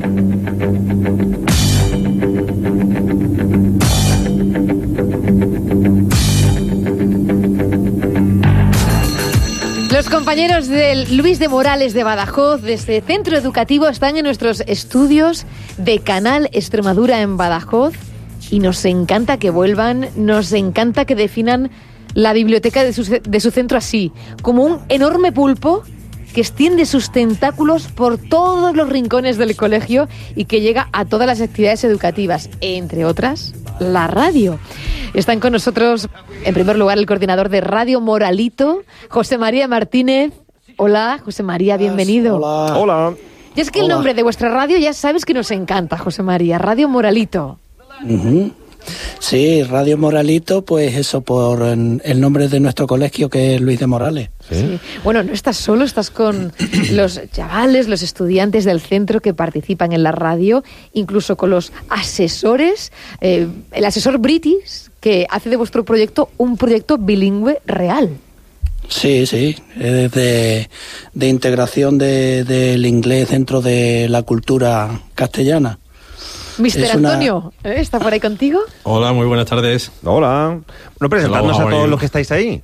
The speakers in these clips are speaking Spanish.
Los compañeros del Luis de Morales de Badajoz, de este centro educativo, están en nuestros estudios de Canal Extremadura en Badajoz y nos encanta que vuelvan, nos encanta que definan la biblioteca de su centro así, como un enorme pulpo que extiende sus tentáculos por todos los rincones del colegio y que llega a todas las actividades educativas, entre otras, la radio. Están con nosotros, en primer lugar, el coordinador de Radio Moralito, José María Martínez. Hola, José María, bienvenido. Hola. Hola. Y es que el nombre de vuestra radio ya sabes que nos encanta, José María, Radio Moralito. Uh-huh. Sí, Radio Moralito, pues eso, por el nombre de nuestro colegio, que es Luis de Morales. Sí. Bueno, no estás solo, estás con los chavales, los estudiantes del centro que participan en la radio, incluso con los asesores, el asesor British, que hace de vuestro proyecto un proyecto bilingüe real. Sí, de integración del inglés dentro de la cultura castellana. Mister Antonio, ¿está por ahí contigo? Hola, muy buenas tardes. Hola. Bueno, presentadnos a todos los que estáis ahí.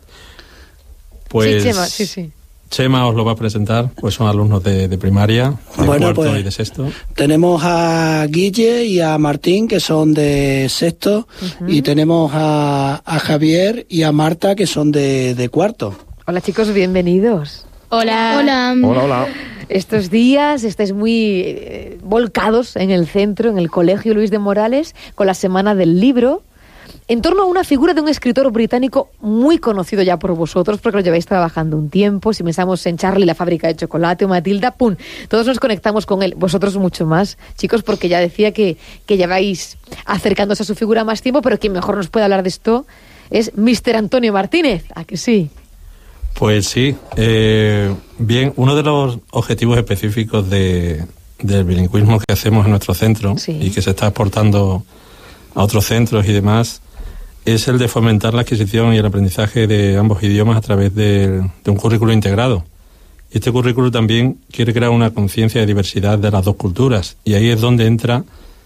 Pues sí, Chema, sí. Chema os lo va a presentar, pues son alumnos de primaria, de cuarto pues, y de sexto. Tenemos a Guille y a Martín, que son de sexto, y tenemos a Javier y a Marta, que son de cuarto. Hola chicos, bienvenidos. Hola. Hola. Hola, hola. Estos días estáis muy volcados en el centro, en el Colegio Luis de Morales, con la Semana del Libro, en torno a una figura de un escritor británico muy conocido ya por vosotros, porque lo lleváis trabajando un tiempo. Si pensamos en Charlie, la fábrica de chocolate, o Matilda, ¡pum!, todos nos conectamos con él. Vosotros mucho más, chicos, porque ya decía que lleváis acercándose a su figura más tiempo, pero quien mejor nos puede hablar de esto es Mister Antonio Martínez, ¿a que sí? Pues sí, bien, uno de los objetivos específicos del bilingüismo que hacemos en nuestro centro, sí, y que se está exportando a otros centros y demás, es el de fomentar la adquisición y el aprendizaje de ambos idiomas a través de un currículo integrado. Y este currículo también quiere crear una conciencia de diversidad de las dos culturas, y ahí es donde entra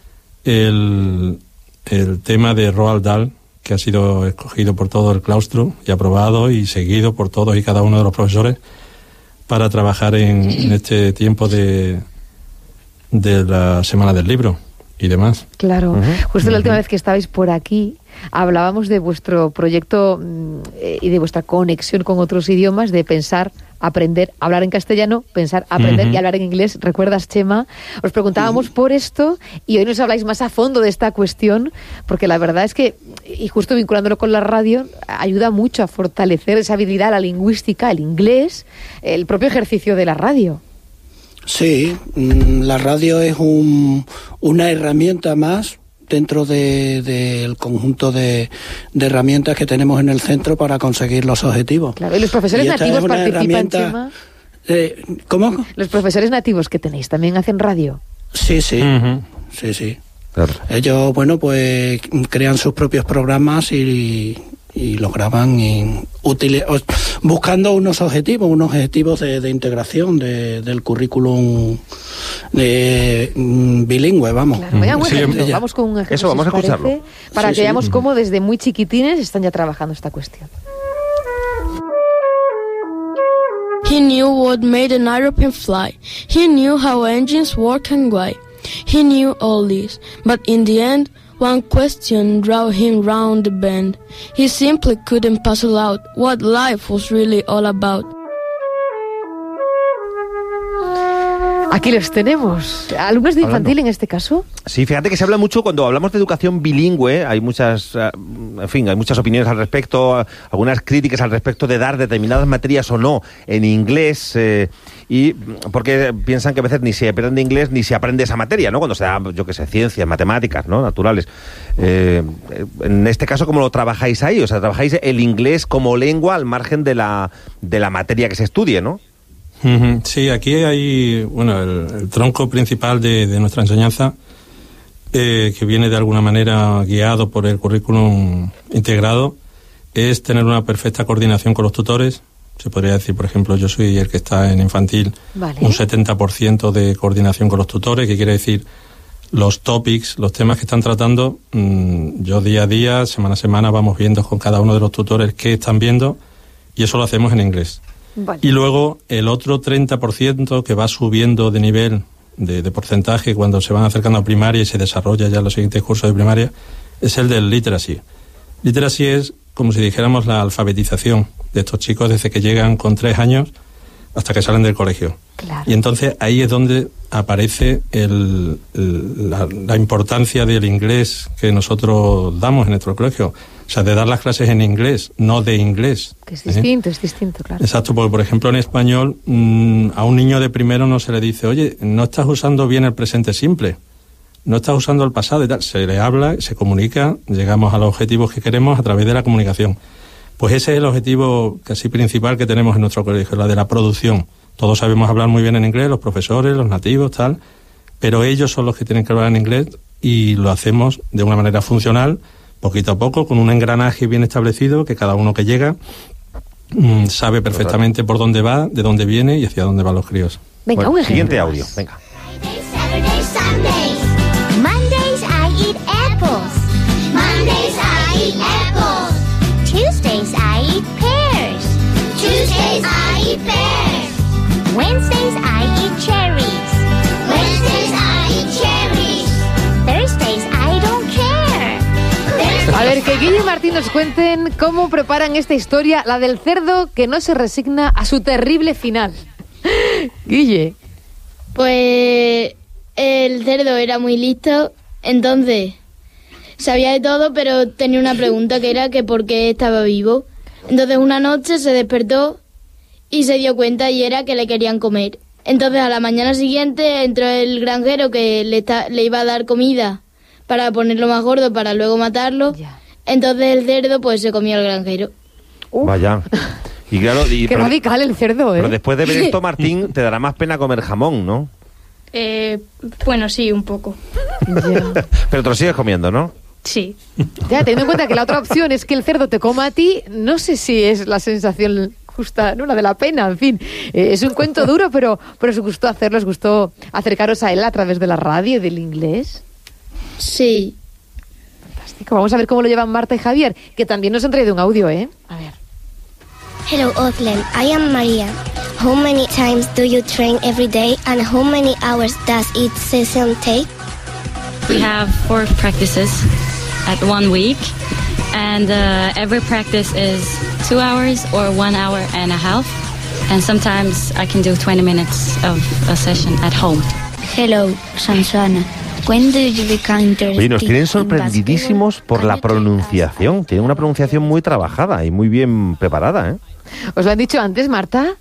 el tema de Roald Dahl, que ha sido escogido por todo el claustro y aprobado y seguido por todos y cada uno de los profesores para trabajar en este tiempo de la Semana del Libro y demás. Claro, justo la última vez que estabais por aquí hablábamos de vuestro proyecto y de vuestra conexión con otros idiomas, de pensar, aprender, hablar en castellano, pensar, aprender y hablar en inglés. ¿Recuerdas, Chema? Os preguntábamos por esto y hoy nos habláis más a fondo de esta cuestión, porque la verdad es que, y justo vinculándolo con la radio, ayuda mucho a fortalecer esa habilidad, la lingüística, el inglés, el propio ejercicio de la radio. Sí, la radio es una herramienta más dentro del conjunto de herramientas que tenemos en el centro para conseguir los objetivos. Claro, y los profesores nativos participan, Chema. ¿Cómo? Los profesores nativos que tenéis también hacen radio. Sí. Sí. Claro. Ellos, bueno, pues crean sus propios programas y los graban buscando unos objetivos de integración del currículum bilingüe, vamos. Claro, vamos con un ejemplo. Eso, vamos a escucharlo. Para que veamos cómo desde muy chiquitines están ya trabajando esta cuestión. He knew what made an aeroplane fly. He knew how engines work and why. He knew all this, but in the end, one question drove him round the bend. He simply couldn't puzzle out what life was really all about. Aquí los tenemos. ¿Alumnos de infantil en este caso? Sí, fíjate que se habla mucho cuando hablamos de educación bilingüe, hay muchas opiniones al respecto, algunas críticas al respecto de dar determinadas materias o no en inglés, y porque piensan que a veces ni se aprende inglés ni se aprende esa materia, ¿no? Cuando se da, ciencias, matemáticas, ¿no? Naturales. En este caso, ¿cómo lo trabajáis ahí? O sea, trabajáis el inglés como lengua al margen de la materia que se estudie, ¿no? Sí, aquí hay, el tronco principal de nuestra enseñanza, que viene de alguna manera guiado por el currículum integrado, es tener una perfecta coordinación con los tutores Se podría decir, por ejemplo, yo soy el que está en infantil, un 70% de coordinación con los tutores, que quiere decir los topics, los temas que están tratando, yo día a día, semana a semana, vamos viendo con cada uno de los tutores qué están viendo, y eso lo hacemos en inglés. Vale. Y luego el otro 30% que va subiendo de nivel, de porcentaje, cuando se van acercando a primaria y se desarrolla ya los siguientes cursos de primaria, es el del literacy. Literacy es como si dijéramos la alfabetización de estos chicos desde que llegan con 3 años hasta que salen del colegio. Claro. Y entonces ahí es donde aparece la importancia del inglés que nosotros damos en nuestro colegio. O sea, de dar las clases en inglés, no de inglés. Que es distinto, claro. Exacto, porque por ejemplo en español a un niño de primero no se le dice, oye, no estás usando bien el presente simple, no estás usando el pasado y tal. Se le habla, se comunica, llegamos a los objetivos que queremos a través de la comunicación. Pues ese es el objetivo casi principal que tenemos en nuestro colegio, la de la producción. Todos sabemos hablar muy bien en inglés, los profesores, los nativos, tal, pero ellos son los que tienen que hablar en inglés y lo hacemos de una manera funcional, poquito a poco, con un engranaje bien establecido, que cada uno que llega sabe perfectamente por dónde va, de dónde viene y hacia dónde van los críos. Venga, bueno, siguiente audio, venga. Saturdays, Sundays. Mondays I eat apples. Mondays I eat apples. Tuesdays I eat pears. Tuesdays I eat pears. Wednesdays I eat cherries. Wednesdays I eat cherries. Thursdays I don't care. A ver, que Guille y Martín nos cuenten cómo preparan esta historia, la del cerdo que no se resigna a su terrible final. Guille. Pues el cerdo era muy listo, entonces sabía de todo, pero tenía una pregunta que era que por qué estaba vivo. Entonces una noche se despertó y se dio cuenta y era que le querían comer. Entonces a la mañana siguiente entró el granjero que le iba a dar comida para ponerlo más gordo para luego matarlo. Ya. Entonces el cerdo pues se comió al granjero. Vaya. Y claro, qué radical el cerdo, ¿eh? Pero después de ver esto, Martín, te dará más pena comer jamón, ¿no? Bueno, sí, un poco. Yeah. Pero te lo sigues comiendo, ¿no? Sí. Ya, teniendo en cuenta que la otra opción es que el cerdo te coma a ti, no sé si es la sensación justa, no la de la pena, en fin. Es un cuento duro, pero os gustó hacerlo, os gustó acercaros a él a través de la radio y del inglés. Sí. Fantástico. Vamos a ver cómo lo llevan Marta y Javier, que también nos han traído un audio, ¿eh? A ver. Hello, Auckland. I am Maria. How many times do you train every day, and how many hours does each session take? We have 4 practices at 1 week, and every practice is 2 hours or 1 hour and a half, and sometimes I can do 20 minutes of a session at home. Hello, Sansana. When did you become interested? Oye, nos tienen sorprendidísimos por la pronunciación. Tienen una pronunciación muy trabajada y muy bien preparada, ¿eh? ¿Os lo han dicho antes, Marta?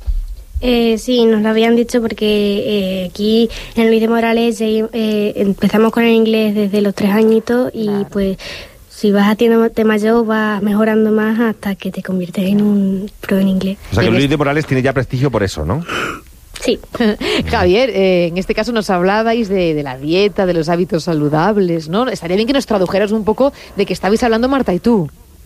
Sí, nos lo habían dicho porque aquí en Luis de Morales empezamos con el inglés desde los 3 añitos y claro. Pues si vas haciéndote mayor vas mejorando más hasta que te conviertes en un pro en inglés. O sea que Luis de Morales tiene ya prestigio por eso, ¿no? Sí. Javier, en este caso nos hablabais de la dieta, de los hábitos saludables, ¿no? Estaría bien que nos tradujeras un poco de qué estabais hablando Marta y tú.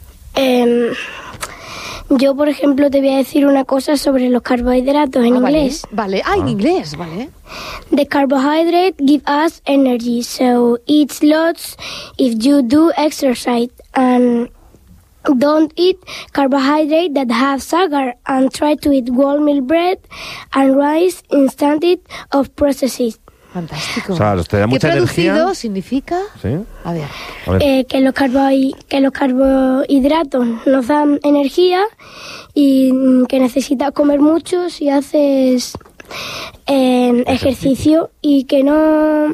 Yo, por ejemplo, te voy a decir una cosa sobre los carbohidratos en inglés. Vale, en inglés, vale. The carbohydrate give us energy, so eat lots if you do exercise, and don't eat carbohydrate that have sugar, and try to eat wholemeal bread and rice instead of processed. Fantástico. O sea, te da mucha energía. ¿Qué traducido significa? ¿Sí? A ver. Que los carbohidratos nos dan energía y que necesitas comer mucho si haces ejercicio y que no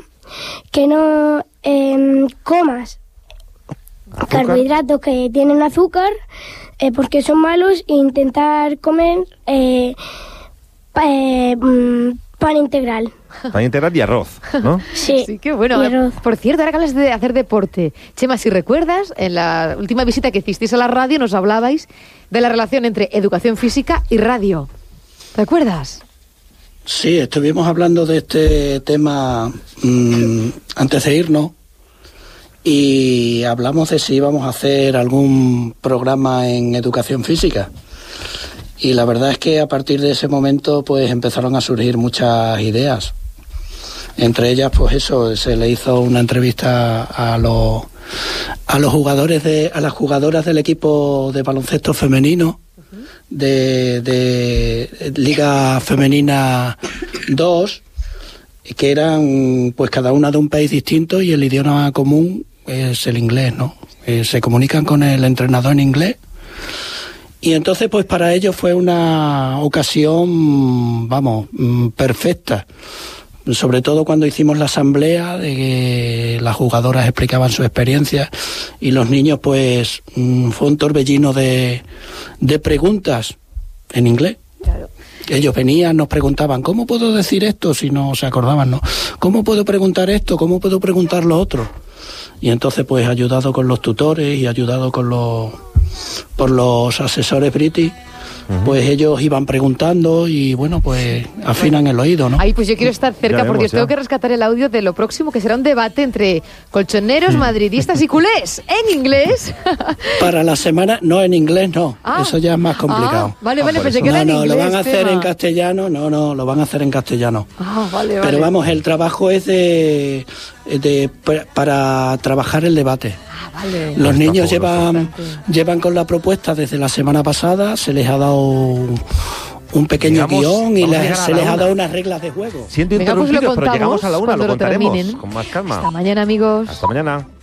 comas carbohidratos que tienen azúcar porque son malos e intentar comer pan integral. Pan integral y arroz, ¿no? Sí, qué bueno. Por cierto, ahora que hablas de hacer deporte, Chema, si recuerdas, en la última visita que hicisteis a la radio nos hablabais de la relación entre educación física y radio. ¿Te acuerdas? Sí, estuvimos hablando de este tema antes de irnos y hablamos de si íbamos a hacer algún programa en educación física. Y la verdad es que a partir de ese momento pues empezaron a surgir muchas ideas. Entre ellas, pues eso, se le hizo una entrevista a los jugadores a las jugadoras del equipo de baloncesto femenino de Liga Femenina 2, que eran pues cada una de un país distinto, y el idioma común es el inglés, ¿no? Se comunican con el entrenador en inglés. Y entonces, pues para ellos fue una ocasión, perfecta. Sobre todo cuando hicimos la asamblea, de que las jugadoras explicaban su experiencia y los niños, pues fue un torbellino de preguntas en inglés. Claro. Ellos venían, nos preguntaban, ¿cómo puedo decir esto? Si no se acordaban, ¿no? ¿Cómo puedo preguntar esto? ¿Cómo puedo preguntar lo otro? Y entonces, pues ayudado con los tutores y ayudado por los asesores british, pues ellos iban preguntando y bueno, pues afinan el oído, ¿no? Ay, pues yo quiero estar cerca porque os tengo que rescatar el audio de lo próximo, que será un debate entre colchoneros, madridistas y culés, en inglés. Para la semana, no, en inglés no, eso ya es más complicado. Vale, pensé que era en inglés. No, lo van a hacer en castellano, lo van a hacer en castellano. Vale. Pero vamos, el trabajo es para trabajar el debate. Vale. Los niños llevan con la propuesta desde la semana pasada, se les ha dado un pequeño guión y se les ha dado unas reglas de juego. Siento interrumpiros, pero llegamos a la 1, lo contaremos terminen. con más calma. Hasta mañana, amigos. Hasta mañana.